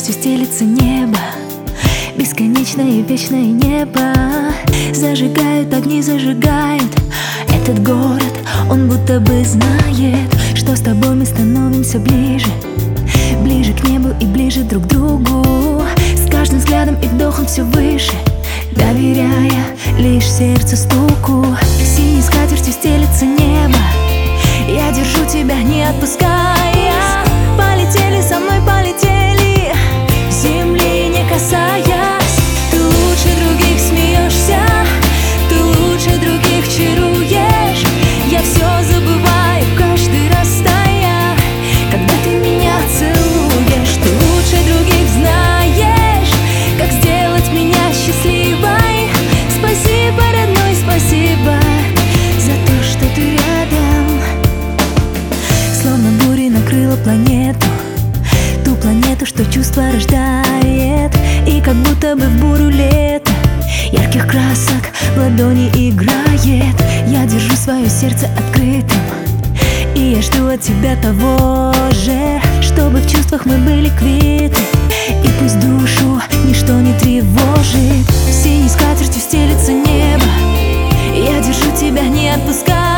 скатертью стелится небо, бесконечное и вечное небо. Зажигают огни, зажигают этот город. Он будто бы знает, что с тобой мы становимся ближе, ближе к небу и ближе друг к другу. С каждым взглядом и вдохом все выше, доверяя лишь сердцу стуку. Синей скатертью стелется небо, я держу тебя, не отпуская. Полетели со мной, полетели, земли не касаясь. Ты лучше других смеешься, ты лучше других чаруешь. Я все забываю каждый раз стоя, когда ты меня целуешь. Ты лучше других знаешь, как сделать меня счастливой. Спасибо, родной, спасибо за то, что ты рядом. Словно бурей накрыла планету, ту планету, что чувство рождает. И как будто бы в бурю лета ярких красок в ладони играет. Я держу свое сердце открытым, и я жду от тебя того же, чтобы в чувствах мы были квиты. И пусть душу ничто не тревожит, синей скатертью стелится небо, я держу тебя, не отпускаю.